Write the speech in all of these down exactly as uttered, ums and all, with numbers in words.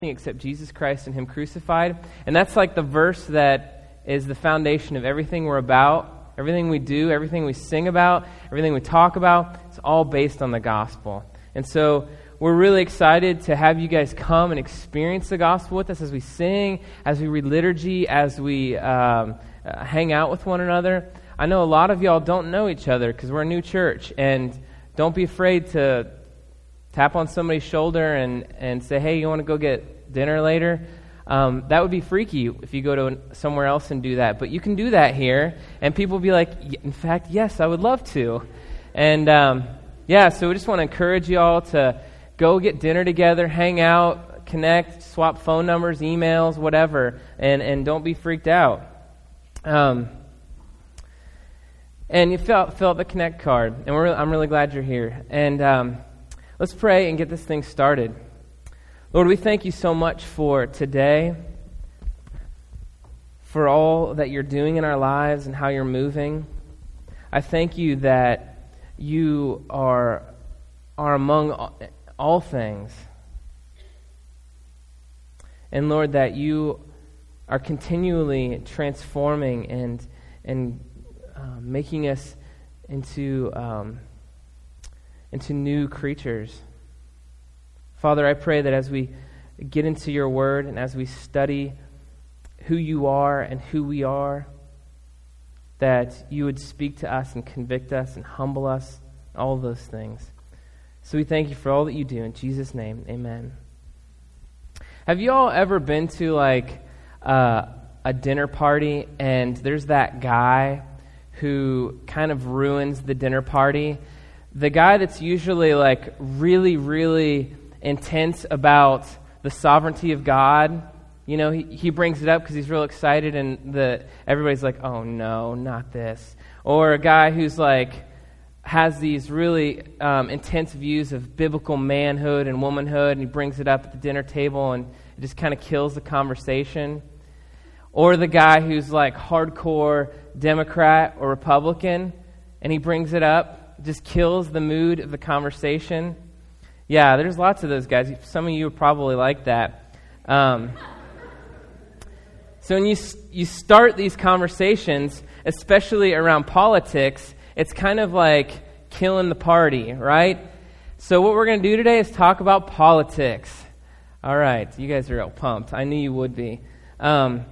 except Jesus Christ and Him crucified. And that's like the verse that is the foundation of everything we're about, everything we do, everything we sing about, everything we talk about. It's all based on the gospel. And so we're really excited to have you guys come and experience the gospel with us as we sing, as we read liturgy, as we um, uh, hang out with one another. I know a lot of y'all don't know each other because we're a new church, and don't be afraid to tap on somebody's shoulder and, and say, hey, you want to go get dinner later? Um, that would be freaky if you go to somewhere else and do that. But you can do that here, and people will be like, in fact, yes, I would love to. And um, yeah, so we just want to encourage you all to go get dinner together, hang out, connect, swap phone numbers, emails, whatever, and, and don't be freaked out. Um, and you fill out, fill out the Connect card, and we're, I'm really glad you're here. And um, let's pray and get this thing started. Lord, we thank you so much for today, for all that you're doing in our lives and how you're moving. I thank you that you are, are among all, all things. And Lord, that you are continually transforming and, and uh, making us into... Um, into new creatures. Father, I pray that as we get into your word and as we study who you are and who we are, that you would speak to us and convict us and humble us, all of those things. So we thank you for all that you do. In Jesus' name, amen. Have you all ever been to like uh, a dinner party and there's that guy who kind of ruins the dinner party? The guy that's usually like really, really intense about the sovereignty of God, you know, he, he brings it up because he's real excited, and the everybody's like, oh no, not this. Or a guy who's like has these really um, intense views of biblical manhood and womanhood, and he brings it up at the dinner table, and it just kind of kills the conversation. Or the guy who's like hardcore Democrat or Republican, and he brings it up. Just kills the mood of the conversation. Yeah, there's lots of those guys. Some of you are probably like that. Um, so when you you start these conversations, especially around politics, it's kind of like killing the party, right? So what we're going to do today is talk about politics. All right, you guys are all pumped. I knew you would be. Um,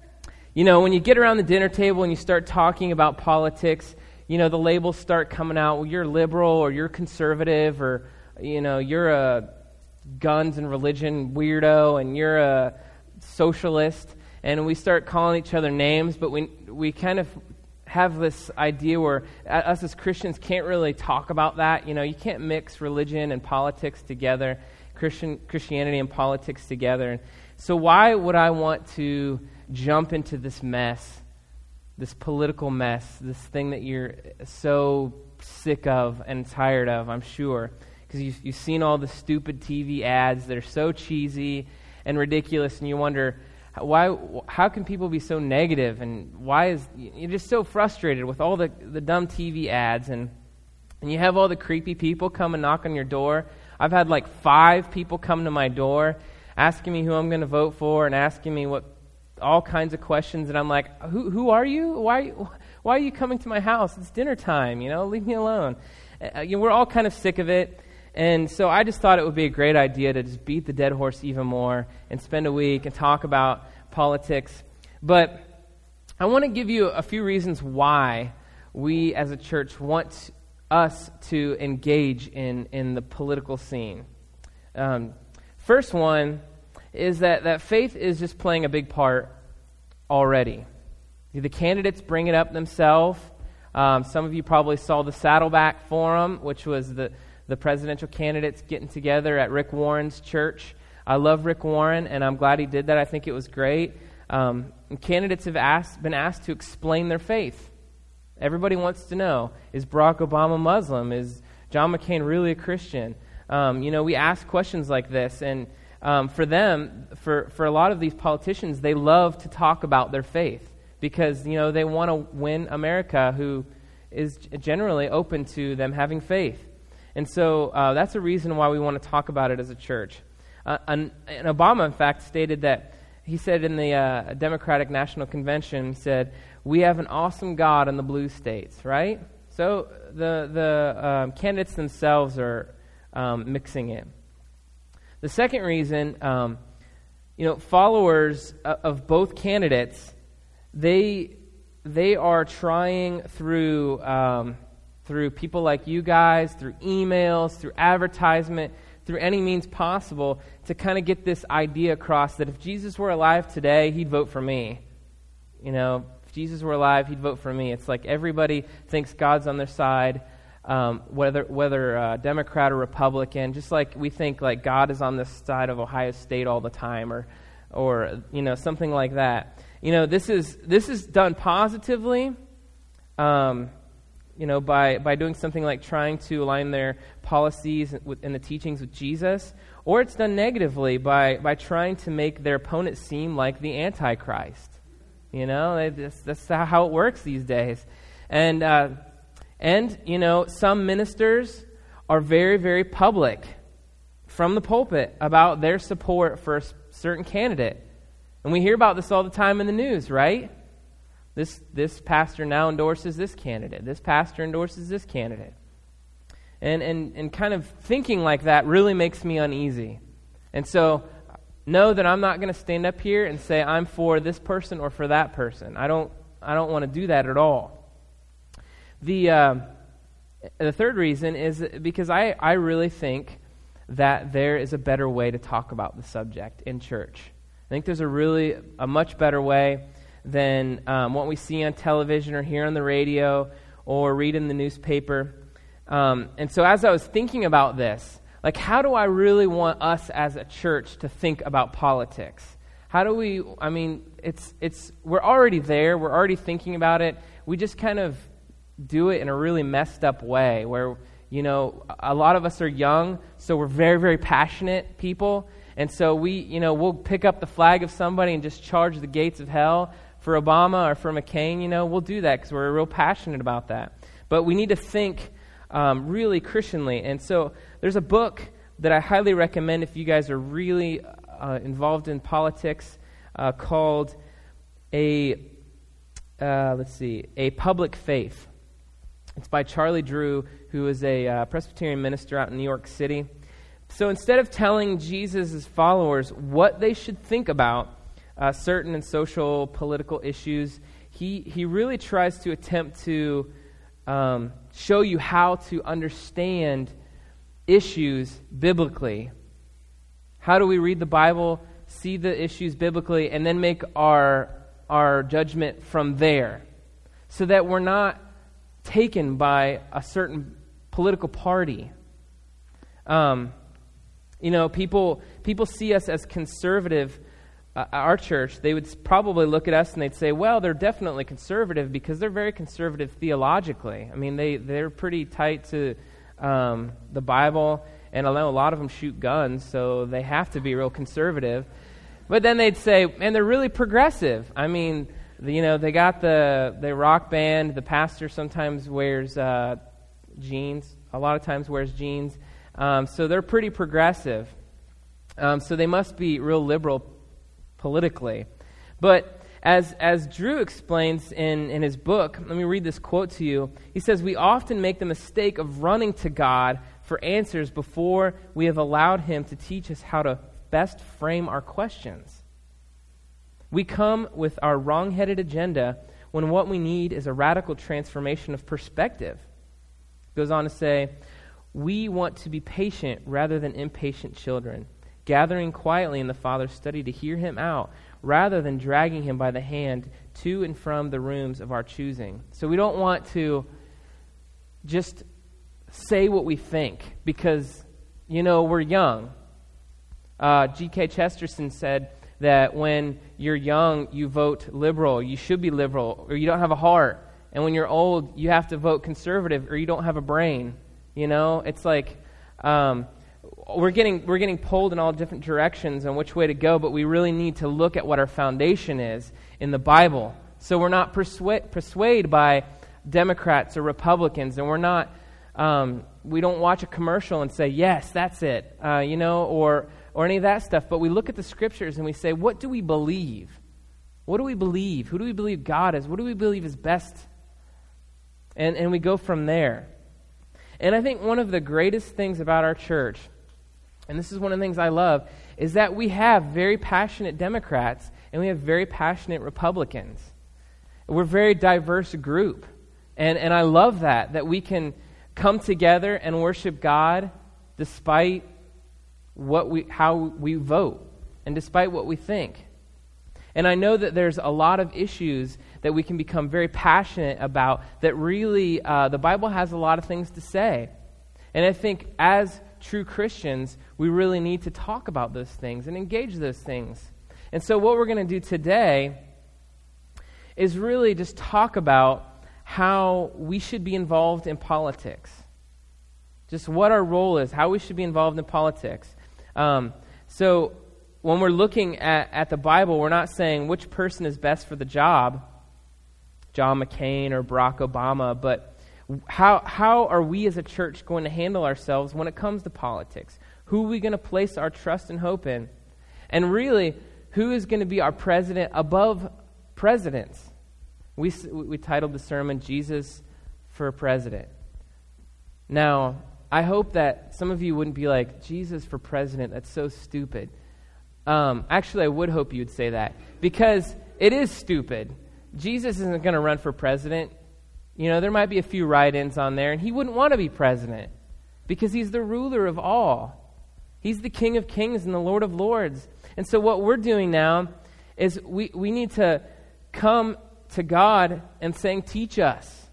you know, when you get around the dinner table and you start talking about politics, you know, the labels start coming out. Well, you're liberal or you're conservative, or, you know, you're a guns and religion weirdo and you're a socialist. And we start calling each other names, but we we kind of have this idea where us as Christians can't really talk about that. You know, you can't mix religion and politics together, Christian Christianity and politics together. So why would I want to jump into this mess? This political mess, this thing that you're so sick of and tired of, I'm sure. Because you've, you've seen all the stupid T V ads that are so cheesy and ridiculous, and you wonder, why? how can people be so negative, and why is... You're just so frustrated with all the, the dumb T V ads, and, and you have all the creepy people come and knock on your door. I've had like five people come to my door asking me who I'm going to vote for and asking me what all kinds of questions, and I'm like, who who are you? Why why are you coming to my house? It's dinner time, you know, leave me alone. Uh, you know, we're all kind of sick of it, and so I just thought it would be a great idea to just beat the dead horse even more and spend a week and talk about politics. But I want to give you a few reasons why we as a church want us to engage in, in the political scene. Um, first one is that, that faith is just playing a big part already. The candidates bring it up themselves. Um, some of you probably saw the Saddleback Forum, which was the, the presidential candidates getting together at Rick Warren's church. I love Rick Warren, and I'm glad he did that. I think it was great. Um, and candidates have asked, been asked to explain their faith. Everybody wants to know, is Barack Obama Muslim? Is John McCain really a Christian? Um, you know, we ask questions like this, and Um, for them, for, for a lot of these politicians, they love to talk about their faith because, you know, they want to win America, who is generally open to them having faith. And so uh, that's a reason why we want to talk about it as a church. Uh, and, and Obama, in fact, stated that, he said in the uh, Democratic National Convention, he said, "We have an awesome God in the blue states," right? So the, the um, candidates themselves are um, mixing it. The second reason, um, you know, followers of, of both candidates, they they are trying through um, through people like you guys, through emails, through advertisement, through any means possible to kind of get this idea across that if Jesus were alive today, he'd vote for me. You know, if Jesus were alive, he'd vote for me. It's like everybody thinks God's on their side, um, whether whether uh, Democrat or Republican. Just like we think like God is on the side of Ohio State all the time, or or you know something like that. You know, this is this is done positively. Um, You know, by, by doing something like trying to align their policies with, and the teachings with Jesus, or it's done negatively by, by trying to make their opponent seem like the Antichrist. You know, that's, that's how it works these days. And, uh, and, you know, some ministers are very, very public from the pulpit about their support for a certain candidate. And we hear about this all the time in the news, right? This this pastor now endorses this candidate. This pastor endorses this candidate. And, and and kind of thinking like that really makes me uneasy. And so know that I'm not going to stand up here and say I'm for this person or for that person. I don't I don't want to do that at all. The uh, the third reason is because I, I really think that there is a better way to talk about the subject in church. I think there's a really a much better way than um, what we see on television or hear on the radio or read in the newspaper. Um, and so as I was thinking about this, like how do I really want us as a church to think about politics? How do we, I mean, it's it's we're already there, we're already thinking about it. We just kind of do it in a really messed up way where, you know, a lot of us are young, so we're very, very passionate people. And so we, you know, we'll pick up the flag of somebody and just charge the gates of hell for Obama or for McCain. You know, we'll do that because we're real passionate about that. But we need to think um, really Christianly. And so there's a book that I highly recommend if you guys are really uh, involved in politics uh, called a, uh, let's see, A Public Faith. It's by Charlie Drew, who is a uh, Presbyterian minister out in New York City. So instead of telling Jesus' followers what they should think about uh, certain and social, political issues, he, he really tries to attempt to um, show you how to understand issues biblically. How do we read the Bible, see the issues biblically, and then make our, our judgment from there so that we're not taken by a certain political party. Um, you know, people people see us as conservative. Uh, our church, they would probably look at us and they'd say, well, they're definitely conservative because they're very conservative theologically. I mean, they, they're pretty tight to um, the Bible, and I know a lot of them shoot guns, so they have to be real conservative. But then they'd say, man, they're really progressive. I mean, the, you know, they got the, the rock band. The pastor sometimes wears uh, jeans. A lot of times wears jeans. Um, so they're pretty progressive. Um, so they must be real liberal politically. But as as Drew explains in, in his book, let me read this quote to you. He says, we often make the mistake of running to God for answers before we have allowed Him to teach us how to best frame our questions. We come with our wrong-headed agenda when what we need is a radical transformation of perspective. Goes on to say, we want to be patient rather than impatient children, gathering quietly in the Father's study to hear Him out, rather than dragging Him by the hand to and from the rooms of our choosing. So we don't want to just say what we think because, you know, we're young. Uh, G K Chesterton said that when you're young, you vote liberal. You should be liberal, or you don't have a heart. And when you're old, you have to vote conservative, or you don't have a brain. You know, it's like um, we're getting we're getting pulled in all different directions on which way to go, but we really need to look at what our foundation is in the Bible. So we're not persuade persuaded by Democrats or Republicans, and we're not um, we don't watch a commercial and say, yes, that's it, uh, you know, or or any of that stuff, but we look at the scriptures and we say, what do we believe? What do we believe? Who do we believe God is? What do we believe is best? And, and we go from there. And I think one of the greatest things about our church, and this is one of the things I love, is that we have very passionate Democrats and we have very passionate Republicans. We're a very diverse group. And, and I love that, that we can come together and worship God despite what we, how we vote and despite what we think. And I know that there's a lot of issues that we can become very passionate about that really, uh, the Bible has a lot of things to say. And I think as true Christians, we really need to talk about those things and engage those things. And so what we're going to do today is really just talk about how we should be involved in politics. Just what our role is, how we should be involved in politics. Um, so when we're looking at, at the Bible, we're not saying which person is best for the job, John McCain or Barack Obama, but how how are we as a church going to handle ourselves when it comes to politics? Who are we going to place our trust and hope in? And really, who is going to be our president above presidents? We we titled the sermon, Jesus for President. Now, I hope that some of you wouldn't be like, Jesus for president, that's so stupid. Um, actually, I would hope you'd say that, because it is stupid. Jesus isn't going to run for president. You know, there might be a few write-ins on there, and he wouldn't want to be president because he's the ruler of all. He's the King of Kings and the Lord of Lords. And so what we're doing now is we, we need to come to God and saying, teach us.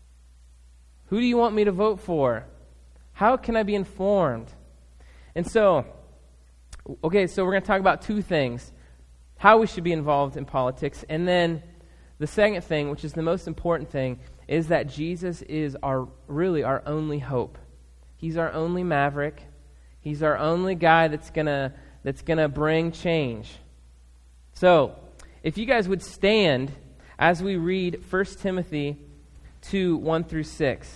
Who do you want me to vote for? How can I be informed? And so, okay, so we're going to talk about two things. How we should be involved in politics. And then the second thing, which is the most important thing, is that Jesus is our really our only hope. He's our only maverick. He's our only guy that's gonna that's gonna bring change. So, if you guys would stand as we read First Timothy two, one through six.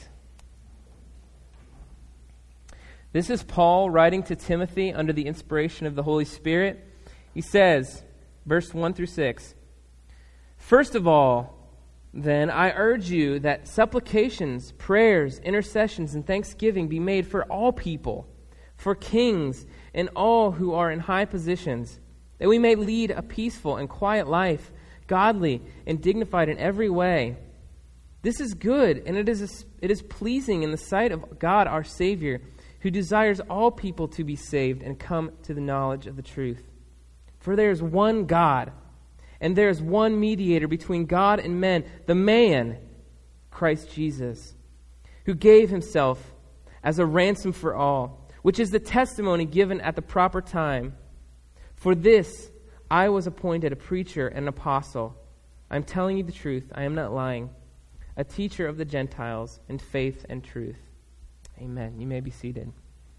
This is Paul writing to Timothy under the inspiration of the Holy Spirit. He says, verse one through six, "First of all, then, I urge you that supplications, prayers, intercessions, and thanksgiving be made for all people, for kings and all who are in high positions, that we may lead a peaceful and quiet life, godly and dignified in every way. This is good, and it is it is pleasing in the sight of God our Savior, who desires all people to be saved and come to the knowledge of the truth. For there is one God, and there is one mediator between God and men, the man, Christ Jesus, who gave himself as a ransom for all, which is the testimony given at the proper time. For this I was appointed a preacher and an apostle. I am telling you the truth, I am not lying, a teacher of the Gentiles in faith and truth." Amen. You may be seated.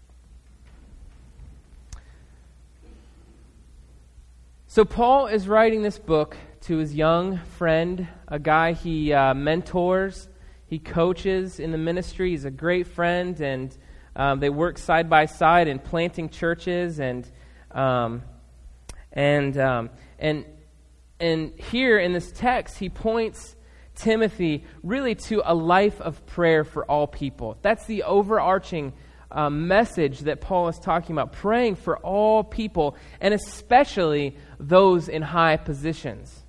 So Paul is writing this book to his young friend, a guy he uh, mentors, he coaches in the ministry. He's a great friend, and um, they work side by side in planting churches, and um, and um, and and here in this text, he points Timothy really to a life of prayer for all people. That's the overarching um, message that Paul is talking about, praying for all people, and especially those in high positions.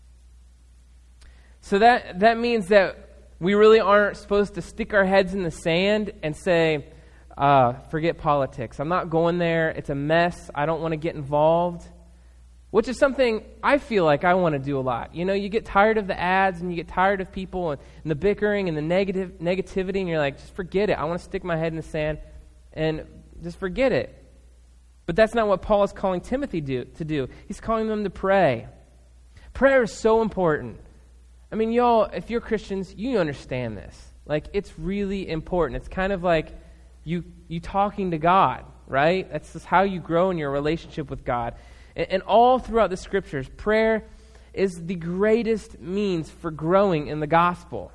So that, that means that we really aren't supposed to stick our heads in the sand and say, uh, forget politics. I'm not going there. It's a mess. I don't want to get involved. Which is something I feel like I want to do a lot. You know, you get tired of the ads and you get tired of people and, and the bickering and the negative negativity, and you're like, just forget it. I want to stick my head in the sand and just forget it. But that's not what Paul is calling Timothy do, to do. He's calling them to pray. Prayer is so important. I mean, y'all, if you're Christians, you understand this. Like, it's really important. It's kind of like you you talking to God, right? That's just how you grow in your relationship with God. And all throughout the Scriptures, prayer is the greatest means for growing in the gospel.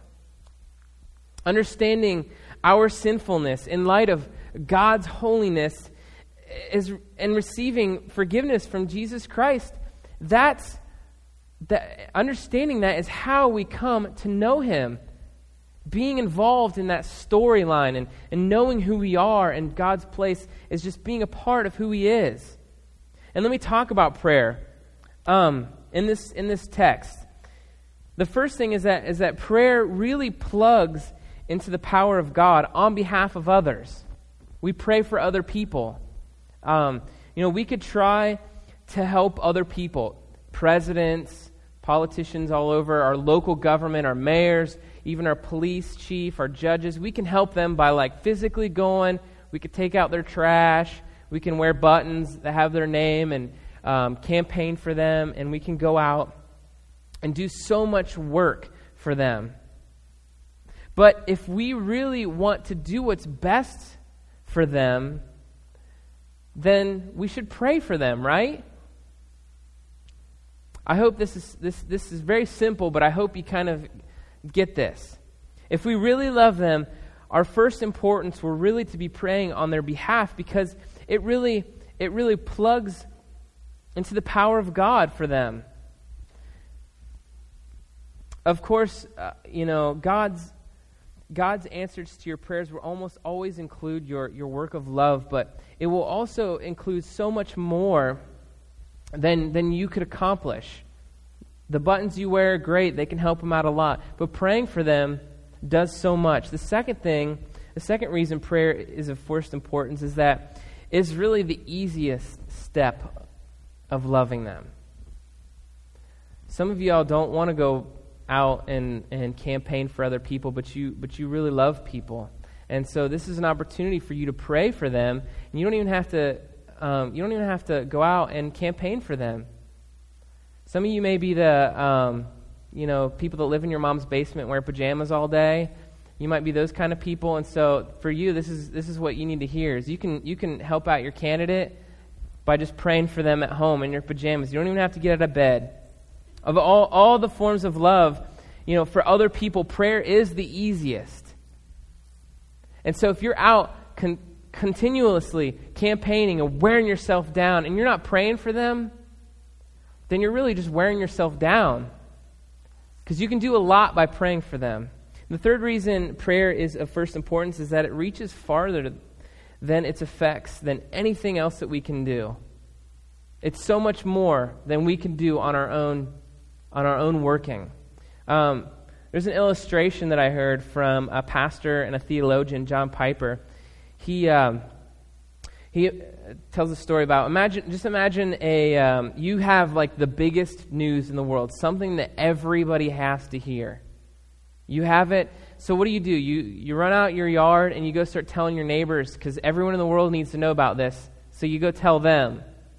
Understanding our sinfulness in light of God's holiness is and receiving forgiveness from Jesus Christ. That's that understanding that is how we come to know him. Being involved in that storyline and, and knowing who we are and God's place is just being a part of who he is. And let me talk about prayer um, in this in this text. The first thing is that is that prayer really plugs into the power of God on behalf of others. We pray for other people. Um, you know, we could try to help other people, presidents, politicians all over, our local government, our mayors, even our police chief, our judges. We can help them by like physically going. We could take out their trash. We can wear buttons that have their name and um, campaign for them. And we can go out and do so much work for them. But if we really want to do what's best for them, then we should pray for them, right? I hope this is this this is very simple, but I hope you kind of get this. If we really love them, our first importance will really to be praying on their behalf, because it really it really plugs into the power of God for them. Of course, uh, you know, God's God's answers to your prayers will almost always include your, your work of love, but it will also include so much more than than you could accomplish. The buttons you wear are great. They can help them out a lot. But praying for them does so much. The second thing, the second reason prayer is of first importance is that it's really the easiest step of loving them. Some of y'all don't want to go out and, and campaign for other people, but you but you really love people. And so this is an opportunity for you to pray for them. And you don't even have to um, you don't even have to go out and campaign for them. Some of you may be the um, you know people that live in your mom's basement, wear pajamas all day. You might be those kind of people. And so for you, this is this is what you need to hear: is you can you can help out your candidate by just praying for them at home in your pajamas. You don't even have to get out of bed. Of all, all the forms of love, you know, for other people, prayer is the easiest. And so if you're out con- continuously campaigning and wearing yourself down and you're not praying for them, then you're really just wearing yourself down. Because you can do a lot by praying for them. And the third reason prayer is of first importance is that it reaches farther than its effects, than anything else that we can do. It's so much more than we can do on our own on our own working. Um, there's an illustration that I heard from a pastor and a theologian, John Piper. He um, he tells a story about, imagine, just imagine a um, you have like the biggest news in the world, something that everybody has to hear. You have it, so what do you do? You, you run out your yard and you go start telling your neighbors, because everyone in the world needs to know about this, so you go tell them.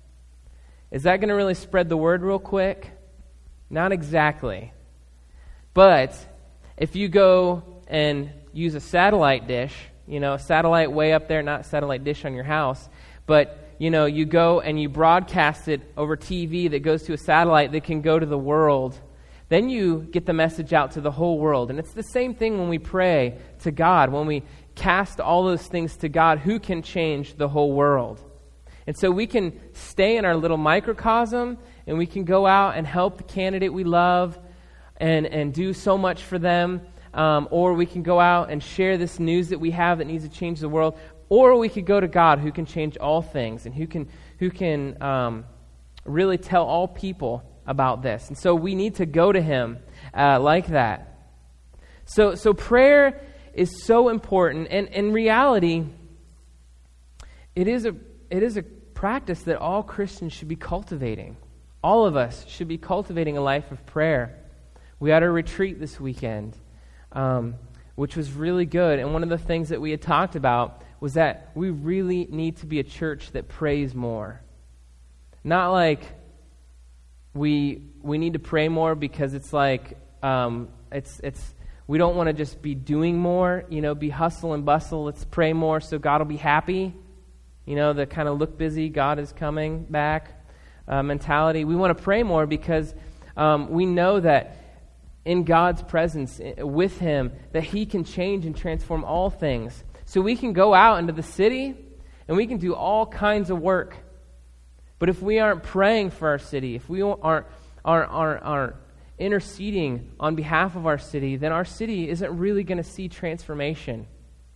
Is that going to really spread the word real quick? Not exactly. But if you go and use a satellite dish, you know, satellite way up there, not satellite dish on your house, but, you know, you go and you broadcast it over T V that goes to a satellite that can go to the world, then you get the message out to the whole world. And it's the same thing when we pray to God, when we cast all those things to God, who can change the whole world. And so we can stay in our little microcosm, and we can go out and help the candidate we love and, and do so much for them. Um, or we can go out and share this news that we have that needs to change the world. Or we could go to God, who can change all things and who can who can um, really tell all people about this. And so we need to go to him uh, like that. So so prayer is so important. And in reality, it is a it is a practice that all Christians should be cultivating. All of us should be cultivating a life of prayer. We had a retreat this weekend, um, which was really good. And one of the things that we had talked about was that we really need to be a church that prays more. Not like we we need to pray more because it's like um, it's it's we don't want to just be doing more, you know, be hustle and bustle. Let's pray more so God will be happy. You know, the kind of look busy, God is coming back uh, mentality. We want to pray more because um, we know that in God's presence, with him, that he can change and transform all things. So we can go out into the city and we can do all kinds of work. But if we aren't praying for our city, if we aren't, aren't, aren't, aren't interceding on behalf of our city, then our city isn't really going to see transformation.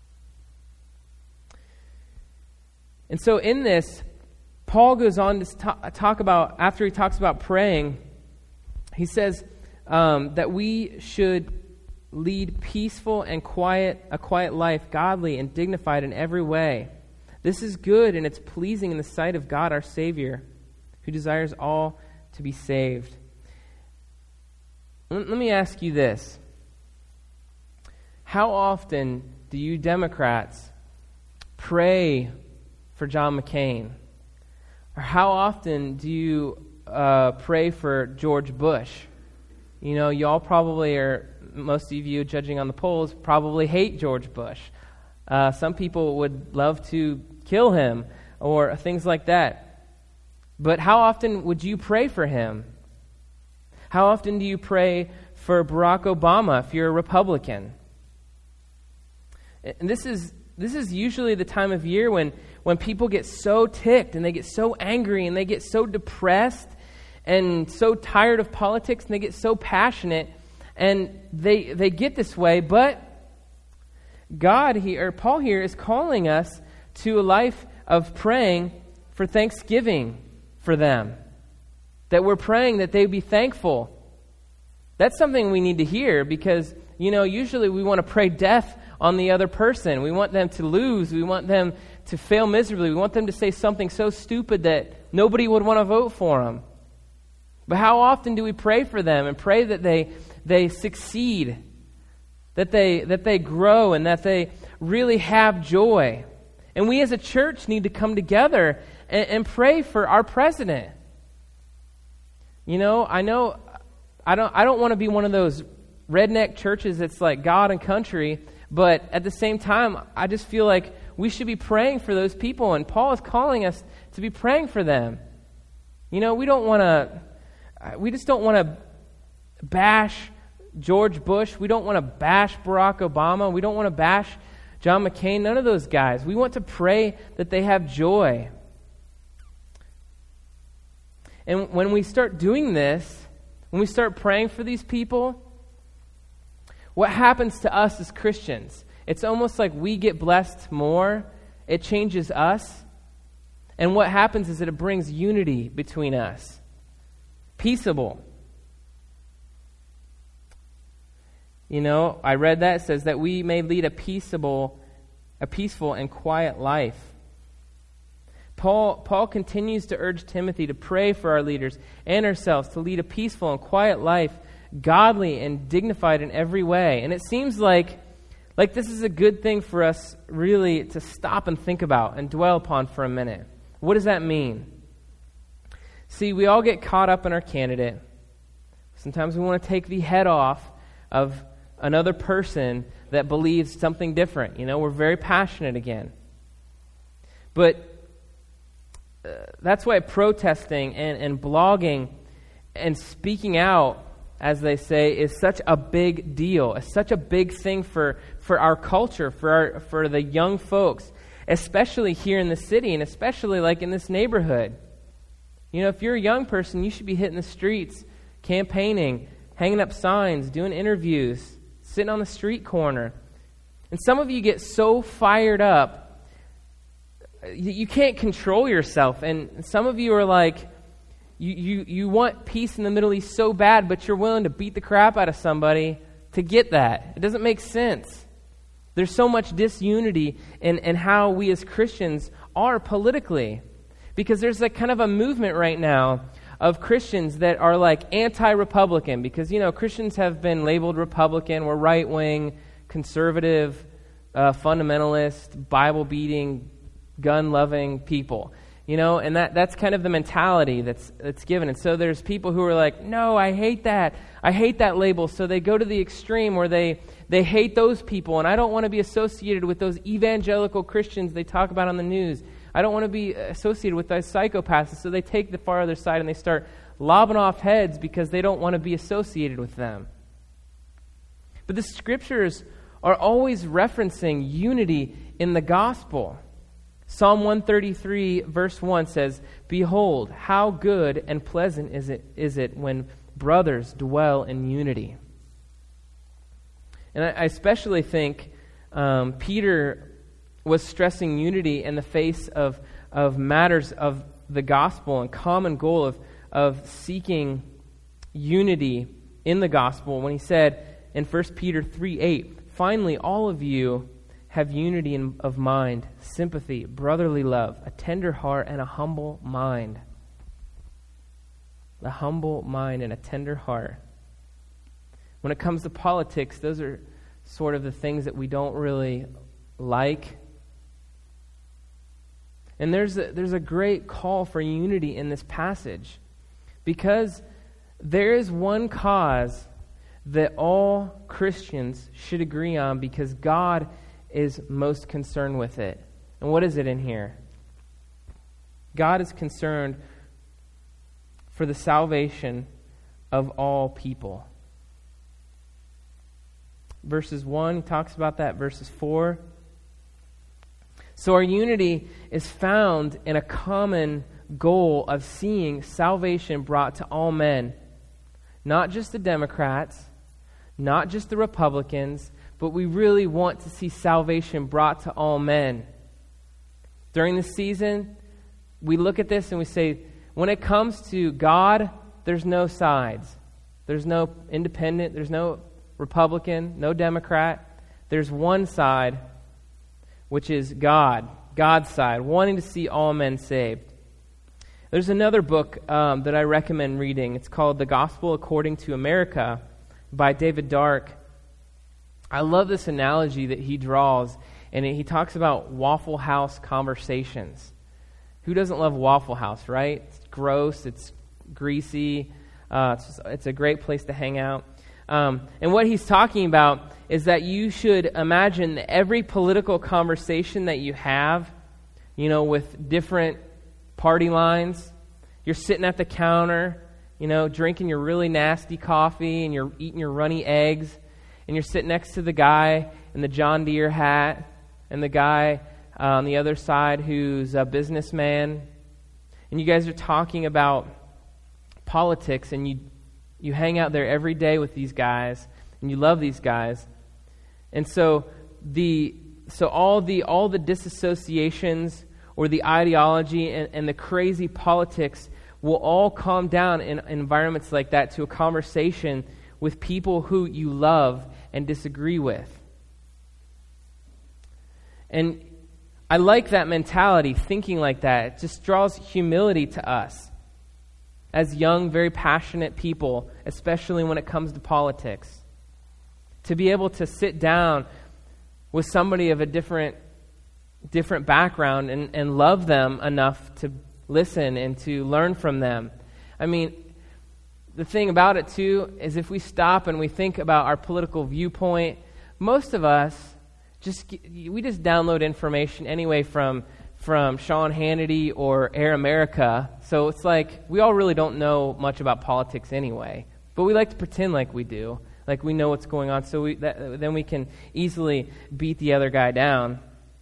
And so in this, Paul goes on to ta- talk about, after he talks about praying, he says um, that we should lead peaceful and quiet, a quiet life, godly and dignified in every way. This is good and it's pleasing in the sight of God our Savior, who desires all to be saved. Let me ask you this. How often do you Democrats pray for John McCain? Or how often do you uh, pray for George Bush? You know, y'all probably are, most of you judging on the polls, probably hate George Bush. Uh, some people would love to kill him or things like that. But how often would you pray for him? How often do you pray for Barack Obama if you're a Republican? And this is this is usually the time of year when, when people get so ticked and they get so angry and they get so depressed and so tired of politics and they get so passionate and they they get this way. But God here, or Paul here, is calling us to a life of praying for thanksgiving for them. That we're praying that they be thankful. That's something we need to hear because, you know, usually we want to pray death on the other person. We want them to lose. We want them to fail miserably. We want them to say something so stupid that nobody would want to vote for them. But how often do we pray for them and pray that they they succeed, that they that they grow, and that they really have joy? And we as a church need to come together and, and pray for our president. You know, I know I don't I don't want to be one of those redneck churches that's like God and country, but at the same time, I just feel like we should be praying for those people, and Paul is calling us to be praying for them. You know, we don't want to we just don't want to bash George Bush. We don't want to bash Barack Obama. We don't want to bash John McCain. None of those guys. We want to pray that they have joy. And when we start doing this, when we start praying for these people, what happens to us as Christians? It's almost like we get blessed more. It changes us. And what happens is that it brings unity between us. Peaceable. You know, I read that. It says that we may lead a peaceable, a peaceful and quiet life. Paul, Paul continues to urge Timothy to pray for our leaders and ourselves to lead a peaceful and quiet life, godly and dignified in every way. And it seems like, like this is a good thing for us really to stop and think about and dwell upon for a minute. What does that mean? See, we all get caught up in our candidate. Sometimes we want to take the head off of another person that believes something different. You know, we're very passionate again. But uh, that's why protesting and, and blogging and speaking out, as they say, is such a big deal. It's such a big thing for, for our culture, for our, for the young folks, especially here in the city and especially like in this neighborhood. You know, if you're a young person, you should be hitting the streets, campaigning, hanging up signs, doing interviews, sitting on the street corner. And some of you get so fired up, you, you can't control yourself. And some of you are like, you, you, you want peace in the Middle East so bad, but you're willing to beat the crap out of somebody to get that. It doesn't make sense. There's so much disunity in, in how we as Christians are politically. Because there's like kind of a movement right now of Christians that are like anti-Republican. Because, you know, Christians have been labeled Republican. We're right-wing, conservative, uh, fundamentalist, Bible-beating, gun-loving people. You know, and that, that's kind of the mentality that's that's given. And so there's people who are like, no, I hate that. I hate that label. So they go to the extreme where they, they hate those people. And I don't want to be associated with those evangelical Christians they talk about on the news. I don't want to be associated with those psychopaths. So they take the far other side and they start lobbing off heads because they don't want to be associated with them. But the scriptures are always referencing unity in the gospel. Psalm one thirty-three, verse one says, "Behold, how good and pleasant is it, is it when brothers dwell in unity." And I, I especially think um, Peter was stressing unity in the face of, of matters of the gospel and common goal of, of seeking unity in the gospel when he said in First Peter three eight, "Finally, all of you have unity in, of mind, sympathy, brotherly love, a tender heart, and a humble mind." A humble mind and a tender heart. When it comes to politics, those are sort of the things that we don't really like. And there's a, there's a great call for unity in this passage, because there is one cause that all Christians should agree on, because God is most concerned with it. And what is it in here? God is concerned for the salvation of all people. Verses one, he talks about that. Verses four. So our unity is found in a common goal of seeing salvation brought to all men. Not just the Democrats, not just the Republicans, but we really want to see salvation brought to all men. During the season, we look at this and we say, when it comes to God, there's no sides. There's no independent, there's no Republican, no Democrat. There's one side, which is God, God's side, wanting to see all men saved. There's another book um, that I recommend reading. It's called The Gospel According to America by David Dark. I love this analogy that he draws, and he talks about Waffle House conversations. Who doesn't love Waffle House, right? It's gross, it's greasy, uh, it's, just, it's a great place to hang out. Um, and what he's talking about is that you should imagine that every political conversation that you have, you know, with different party lines, you're sitting at the counter, you know, drinking your really nasty coffee, and you're eating your runny eggs, and you're sitting next to the guy in the John Deere hat, and the guy uh, on the other side who's a businessman, and you guys are talking about politics, and you you hang out there every day with these guys, and you love these guys, and so the so all the all the disassociations or the ideology and, and the crazy politics will all calm down in, in environments like that to a conversation with people who you love and disagree with. And I like that mentality, thinking like that. It just draws humility to us as young, very passionate people, especially when it comes to politics. To be able to sit down with somebody of a different different background and, and love them enough to listen and to learn from them. I mean, the thing about it, too, is if we stop and we think about our political viewpoint, most of us, just we just download information anyway from from Sean Hannity or Air America. So it's like we all really don't know much about politics anyway. But we like to pretend like we do, like we know what's going on, so we, that, then we can easily beat the other guy down.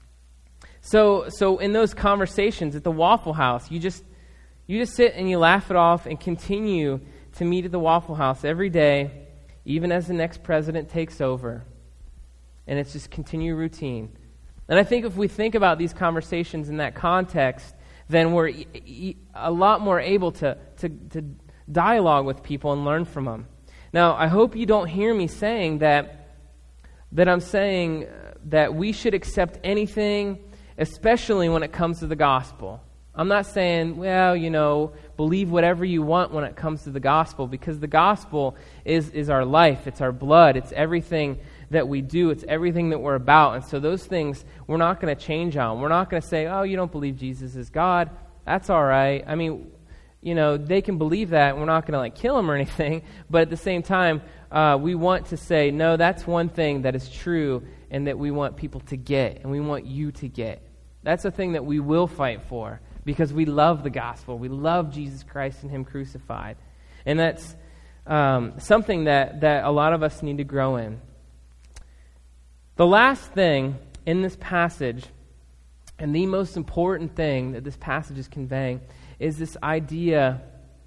So so in those conversations at the Waffle House, you just you just sit and you laugh it off and continue to meet at the Waffle House every day, even as the next president takes over. And it's just continued routine. And I think if we think about these conversations in that context, then we're e- e- a lot more able to, to, to dialogue with people and learn from them. Now, I hope you don't hear me saying that, that I'm saying that we should accept anything, especially when it comes to the gospel. I'm not saying, well, you know, believe whatever you want when it comes to the gospel, because the gospel is, is our life, it's our blood, it's everything that we do, it's everything that we're about. And so those things we're not going to change on. We're not going to say, oh, you don't believe Jesus is God. That's all right. I mean, you know, they can believe that. We're not going to like kill them or anything. But at the same time, uh, we want to say, no, that's one thing that is true and that we want people to get and we want you to get. That's a thing that we will fight for because we love the gospel. We love Jesus Christ and Him crucified. And that's um, something that, that a lot of us need to grow in. The last thing in this passage And the most important thing that this passage is conveying is this idea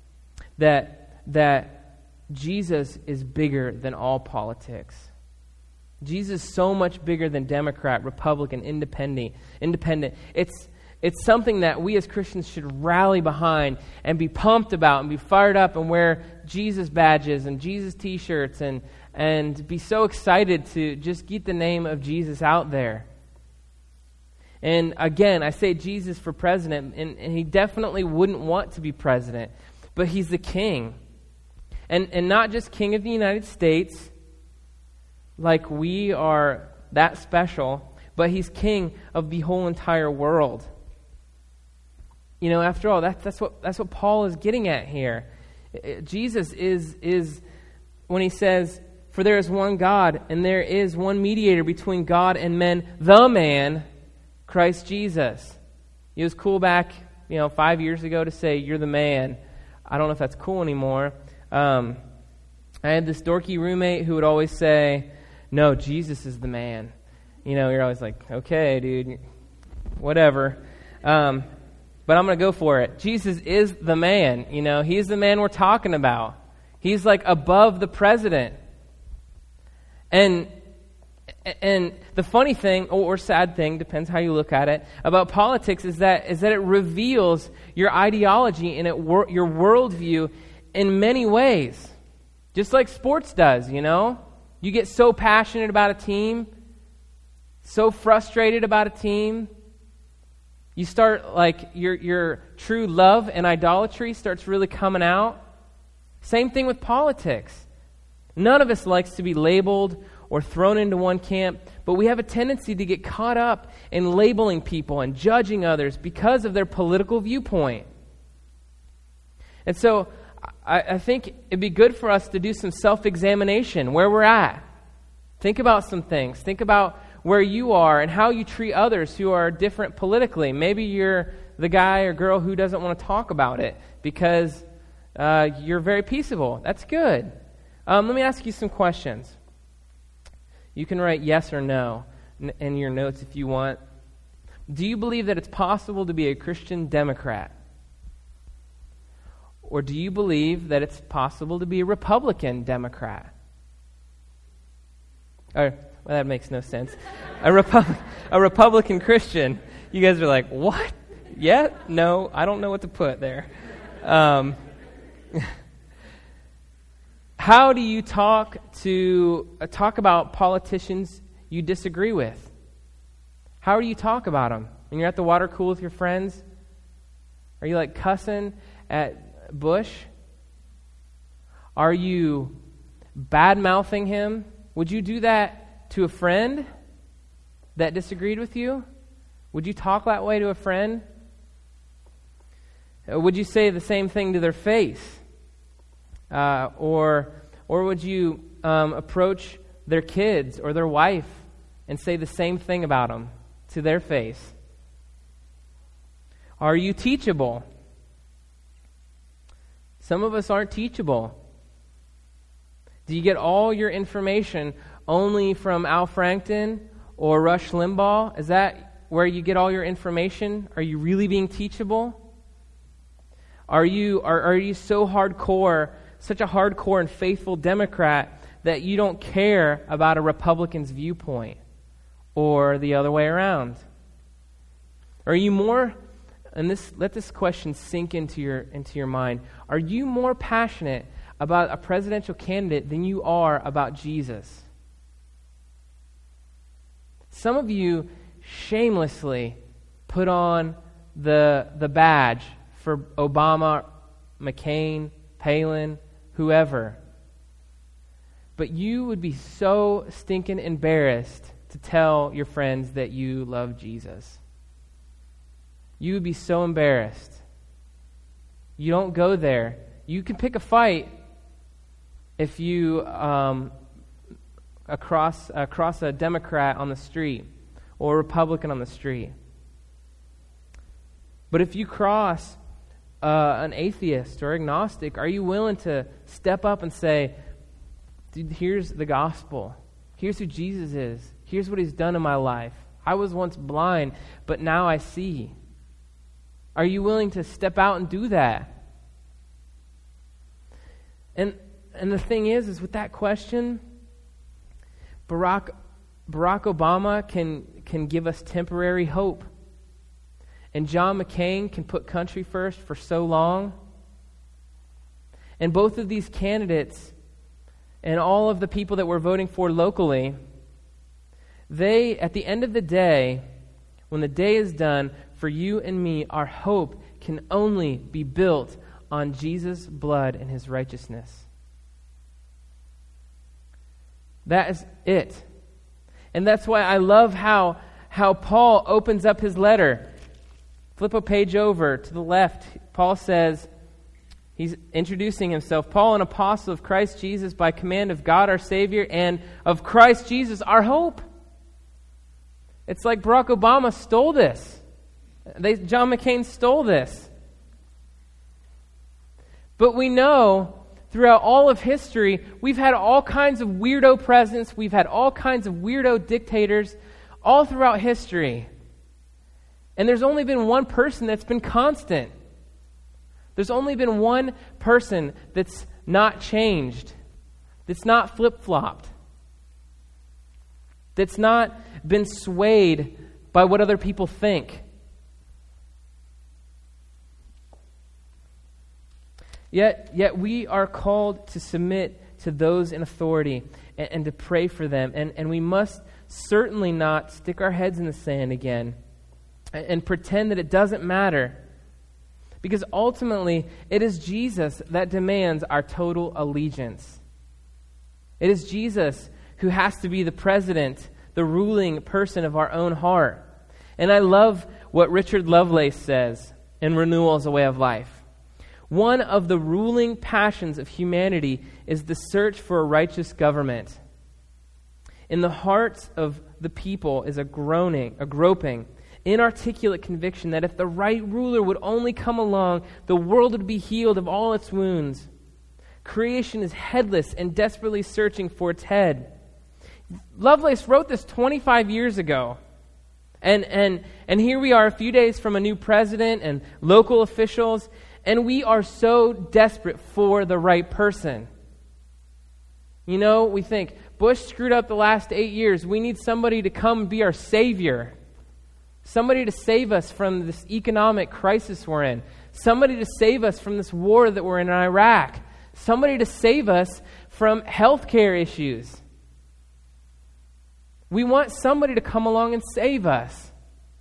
that, that Jesus is bigger than all politics. Jesus is so much bigger than Democrat, Republican, Independent. Independent. It's it's something that we as Christians should rally behind and be pumped about and be fired up and wear Jesus badges and Jesus t-shirts and and be so excited to just get the name of Jesus out there. And again, I say Jesus for president, and, and he definitely wouldn't want to be president, but he's the king. And and not just king of the United States, like we are that special, but he's king of the whole entire world. You know, after all, that, that's what that's what Paul is getting at here. Jesus is is when he says, "For there is one God, and there is one mediator between God and men, the man, Christ Jesus." It was cool back, you know, five years ago to say, "You're the man." I don't know if that's cool anymore. Um, I had this dorky roommate who would always say, "No, Jesus is the man." You know, you're always like, "Okay, dude, whatever." Um, but I'm going to go for it. Jesus is the man. You know, he's the man we're talking about. He's like above the president. And and the funny thing, or sad thing, depends how you look at it, about politics is that is that it reveals your ideology and it wor- your worldview in many ways. Just like sports does, you know? You get so passionate about a team, so frustrated about a team. You start, like, your your true love and idolatry starts really coming out. Same thing with politics. None of us likes to be labeled or thrown into one camp, but we have a tendency to get caught up in labeling people and judging others because of their political viewpoint. And so I, I think it'd be good for us to do some self-examination where we're at. Think about some things. Think about where you are and how you treat others who are different politically. Maybe you're the guy or girl who doesn't want to talk about it because uh, you're very peaceable. That's good. Um, let me ask you some questions. You can write yes or no in your notes if you want. Do you believe that it's possible to be a Christian Democrat? Or do you believe that it's possible to be a Republican Democrat? Or, well, that makes no sense. A, Repu- a Republican Christian. You guys are like, what? Yeah? No, I don't know what to put there. Um, how do you talk to uh, talk about politicians you disagree with? How do you talk about them? When you're at the water cooler with your friends? Are you like cussing at Bush? Are you bad-mouthing him? Would you do that to a friend that disagreed with you? Would you talk that way to a friend? Would you say the same thing to their face? Uh, or or would you um, approach their kids or their wife and say the same thing about them to their face? Are you teachable? Some of us aren't teachable. Do you get all your information only from Al Franken or Rush Limbaugh? Is that where you get all your information? Are you really being teachable? Are you are, are you so hardcore, such a hardcore and faithful Democrat that you don't care about a Republican's viewpoint or the other way around? Are you more, and this let this question sink into your into your mind, are you more passionate about a presidential candidate than you are about Jesus? Some of you shamelessly put on the the badge for Obama, McCain, Palin, whoever. But you would be so stinking embarrassed to tell your friends that you love Jesus. You would be so embarrassed. You don't go there. You can pick a fight if you um, across across a Democrat on the street or a Republican on the street. But if you cross uh, an atheist or agnostic, are you willing to step up and say, dude, here's the gospel. Here's who Jesus is. Here's what he's done in my life. I was once blind, but now I see. Are you willing to step out and do that? And and the thing is, is with that question, Barack Barack Obama can can give us temporary hope. And John McCain can put country first for so long. And both of these candidates and all of the people that we're voting for locally, they, at the end of the day, when the day is done, for you and me, our hope can only be built on Jesus' blood and his righteousness. That is it. And that's why I love how, how Paul opens up his letter. Flip a page over to the left. Paul says, he's introducing himself, Paul, an apostle of Christ Jesus by command of God our Savior and of Christ Jesus our hope. It's like Barack Obama stole this. They, John McCain stole this. But we know throughout all of history, we've had all kinds of weirdo presidents, we've had all kinds of weirdo dictators all throughout history. And there's only been one person that's been constant. There's only been one person that's not changed, that's not flip-flopped, that's not been swayed by what other people think. Yet, yet we are called to submit to those in authority and, and to pray for them. And, and we must certainly not stick our heads in the sand again and, and pretend that it doesn't matter. Because ultimately, it is Jesus that demands our total allegiance. It is Jesus who has to be the president, the ruling person of our own heart. And I love what Richard Lovelace says in Renewal as a Way of Life. One of the ruling passions of humanity is the search for a righteous government. In the hearts of the people is a groaning, a groping, inarticulate conviction that if the right ruler would only come along, the world would be healed of all its wounds. Creation is headless and desperately searching for its head. Lovelace wrote this twenty-five years ago. And, and, and here we are a few days from a new president and local officials, and we are so desperate for the right person. You know, we think, Bush screwed up the last eight years. We need somebody to come be our savior. Somebody to save us from this economic crisis we're in. Somebody to save us from this war that we're in in Iraq. Somebody to save us from healthcare issues. We want somebody to come along and save us.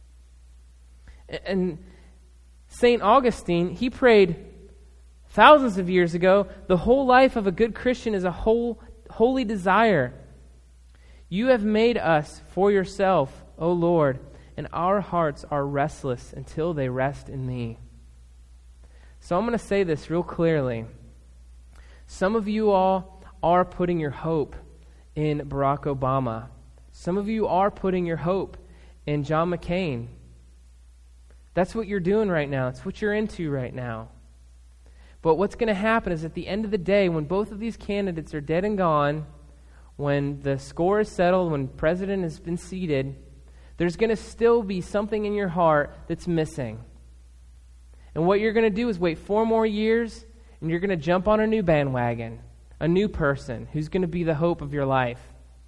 And Saint Augustine, he prayed thousands of years ago, the whole life of a good Christian is a whole, holy desire. You have made us for yourself, O Lord, and our hearts are restless until they rest in thee. So I'm going to say this real clearly. Some of you all are putting your hope in Barack Obama. Some of you are putting your hope in John McCain. That's what you're doing right now. It's what you're into right now. But what's going to happen is at the end of the day, when both of these candidates are dead and gone, when the score is settled, when president has been seated, there's going to still be something in your heart that's missing. And what you're going to do is wait four more years, and you're going to jump on a new bandwagon, a new person who's going to be the hope of your life.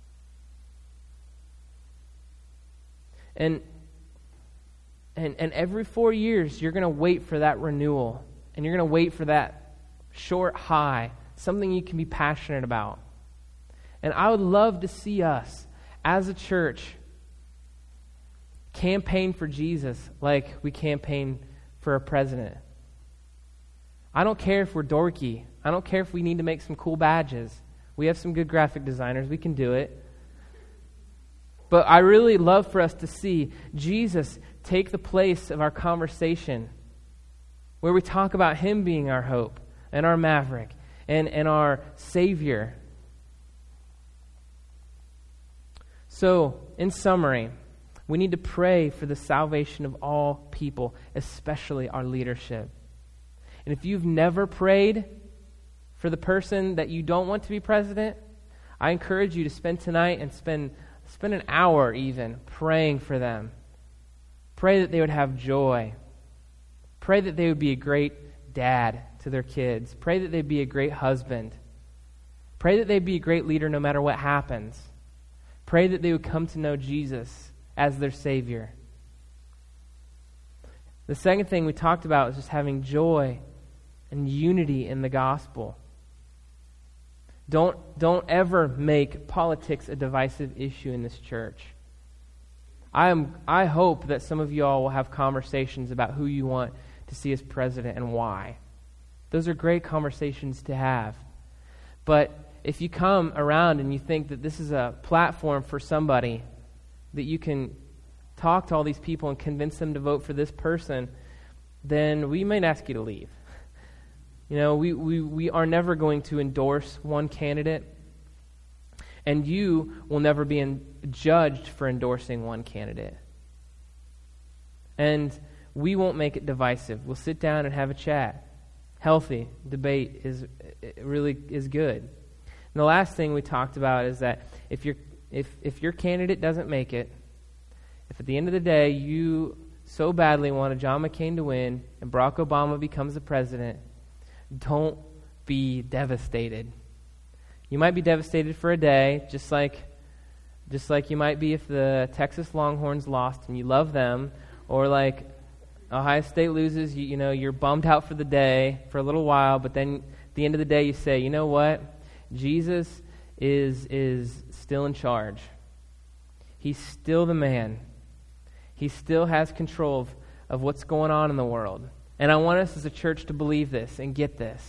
And and and every four years, you're going to wait for that renewal, and you're going to wait for that short high, something you can be passionate about. And I would love to see us, as a church, campaign for Jesus like we campaign for a president. I don't care if we're dorky. I don't care if we need to make some cool badges. We have some good graphic designers. We can do it. But I really love for us to see Jesus take the place of our conversation, where we talk about Him being our hope and our maverick and, and our Savior. So, in summary, we need to pray for the salvation of all people, especially our leadership. And if you've never prayed for the person that you don't want to be president, I encourage you to spend tonight and spend Spend an hour even praying for them. Pray that they would have joy. Pray that they would be a great dad to their kids. Pray that they'd be a great husband. Pray that they'd be a great leader no matter what happens. Pray that they would come to know Jesus as their Savior. The second thing we talked about is just having joy and unity in the gospel. Don't, don't ever make politics a divisive issue in this church. I am. I hope that some of you all will have conversations about who you want to see as president and why. Those are great conversations to have. But if you come around and you think that this is a platform for somebody, that you can talk to all these people and convince them to vote for this person, then we might ask you to leave. You know, we, we, we are never going to endorse one candidate, and you will never be in, judged for endorsing one candidate. And we won't make it divisive. We'll sit down and have a chat. Healthy debate is it really is good. And the last thing we talked about is that if your if if your candidate doesn't make it, if at the end of the day you so badly wanted John McCain to win and Barack Obama becomes the president, don't be devastated. You might be devastated for a day, just like just like you might be if the Texas Longhorns lost and you love them, or like Ohio State loses, you, you know, you're bummed out for the day, for a little while, but then at the end of the day you say, you know what? Jesus is is still in charge. He's still the man. He still has control of, of what's going on in the world. And I want us as a church to believe this and get this.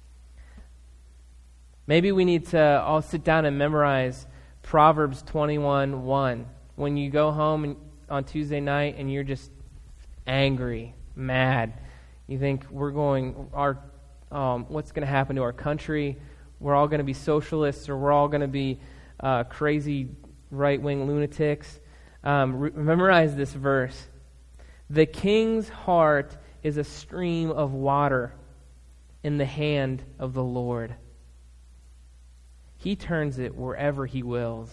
Maybe we need to all sit down and memorize Proverbs twenty-one one. When you go home and, on Tuesday night and you're just angry, mad, you think we're going, our um, what's going to happen to our country? We're all going to be socialists, or we're all going to be uh, crazy right-wing lunatics. Um, re- memorize this verse. The king's heart is a stream of water in the hand of the Lord. He turns it wherever he wills.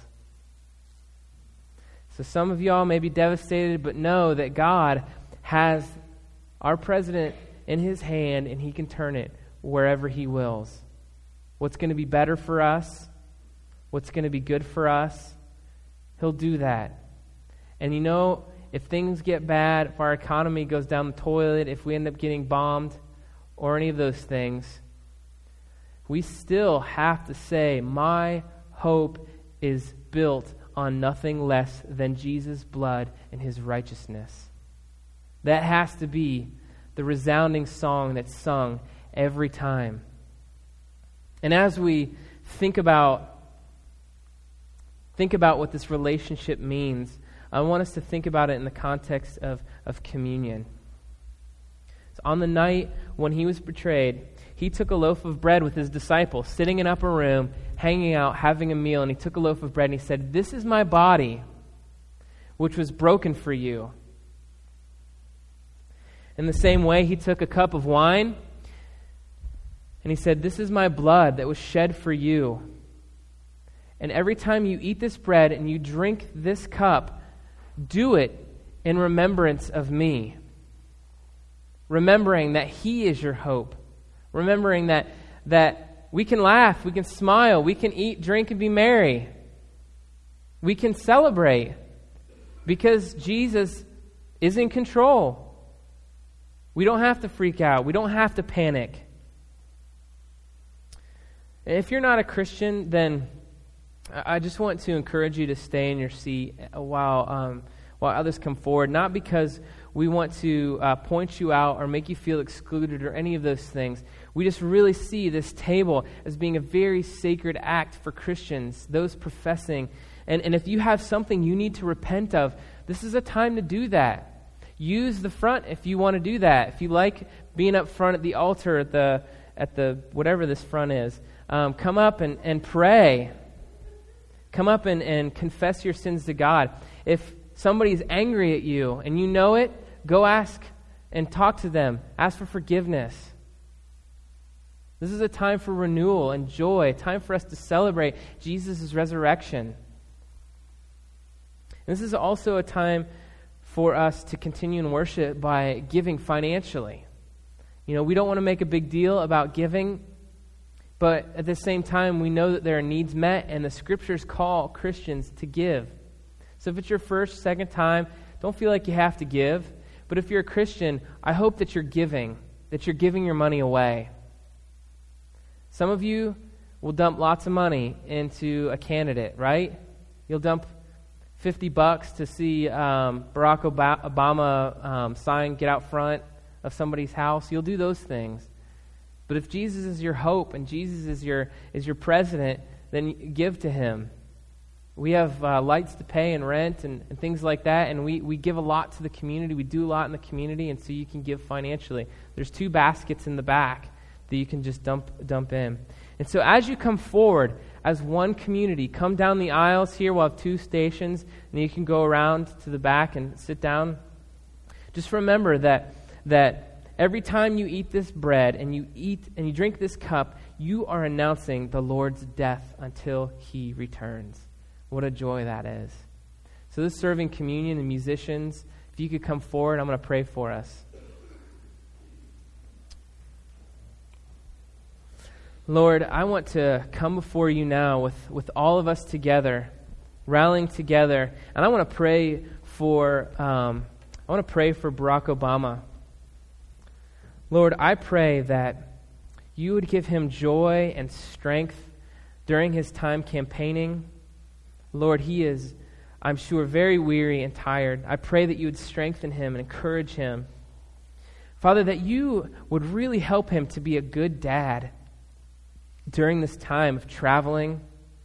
So some of y'all may be devastated, but know that God has our president in his hand, and he can turn it wherever he wills. What's going to be better for us, what's going to be good for us, he'll do that. And you know, if things get bad, if our economy goes down the toilet, if we end up getting bombed, or any of those things, we still have to say, my hope is built on nothing less than Jesus' blood and his righteousness. That has to be the resounding song that's sung every time. And as we think about think about what this relationship means, I want us to think about it in the context of, of communion. So on the night when he was betrayed, he took a loaf of bread with his disciples, sitting in an upper room, hanging out, having a meal, and he took a loaf of bread and he said, "This is my body, which was broken for you." In the same way, he took a cup of wine and he said, "This is my blood that was shed for you. And every time you eat this bread and you drink this cup, do it in remembrance of me." Remembering that he is your hope. Remembering that, that we can laugh, we can smile, we can eat, drink, and be merry. We can celebrate because Jesus is in control. We don't have to freak out. We don't have to panic. If you're not a Christian, then I just want to encourage you to stay in your seat while um, while others come forward, not because we want to uh, point you out or make you feel excluded or any of those things. We just really see this table as being a very sacred act for Christians, those professing. And, and if you have something you need to repent of, this is a time to do that. Use the front if you want to do that. If you like being up front at the altar, at the at the whatever this front is, um, come up and, and pray. Come up and, and confess your sins to God. If somebody's angry at you and you know it, go ask and talk to them. Ask for forgiveness. This is a time for renewal and joy, a time for us to celebrate Jesus' resurrection. This is also a time for us to continue in worship by giving financially. You know, we don't want to make a big deal about giving, but at the same time, we know that there are needs met, and the Scriptures call Christians to give. So if it's your first, second time, don't feel like you have to give. But if you're a Christian, I hope that you're giving, that you're giving your money away. Some of you will dump lots of money into a candidate, right? You'll dump fifty bucks to see um, Barack Obama um, sign get out front of somebody's house. You'll do those things. But if Jesus is your hope and Jesus is your is your president, then give to him. We have uh, lights to pay and rent and, and things like that, and we, we give a lot to the community. We do a lot in the community, and so you can give financially. There's two baskets in the back that you can just dump dump in. And so as you come forward as one community, come down the aisles here. We'll have two stations, and you can go around to the back and sit down. Just remember that that every time you eat this bread and you eat and you drink this cup, you are announcing the Lord's death until he returns. What a joy that is. So this serving communion and musicians, if you could come forward, I'm going to pray for us. Lord, I want to come before you now with, with all of us together, rallying together, and I want to pray for um, I want to pray for Barack Obama. Lord, I pray that you would give him joy and strength during his time campaigning. Lord, he is, I'm sure, very weary and tired. I pray that you would strengthen him and encourage him. Father, that you would really help him to be a good dad during this time of traveling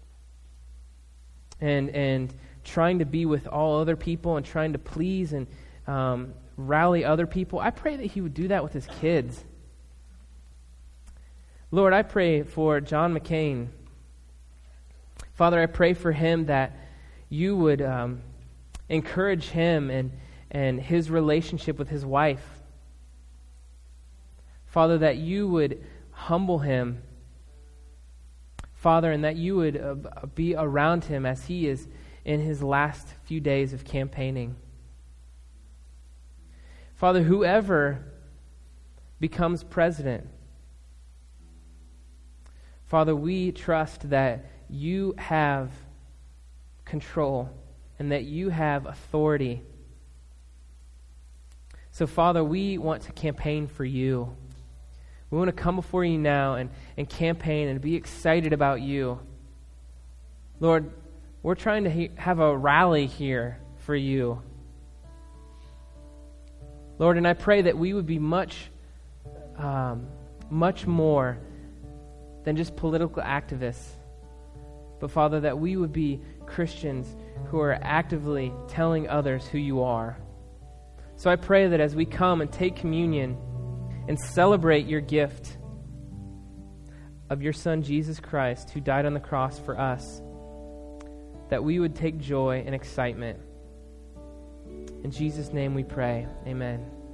and and trying to be with all other people and trying to please and um, rally other people. I pray that he would do that with his kids. Lord, I pray for John McCain. Father, I pray for him that you would um, encourage him and, and his relationship with his wife. Father, that you would humble him. Father, and that you would uh, be around him as he is in his last few days of campaigning. Father, whoever becomes president, Father, we trust that you have control and that you have authority. So, Father, we want to campaign for you. We want to come before you now and, and campaign and be excited about you. Lord, we're trying to he- have a rally here for you. Lord, and I pray that we would be much, um, much more than just political activists. But Father, that we would be Christians who are actively telling others who you are. So I pray that as we come and take communion and celebrate your gift of your Son, Jesus Christ, who died on the cross for us, that we would take joy and excitement. In Jesus' name we pray. Amen.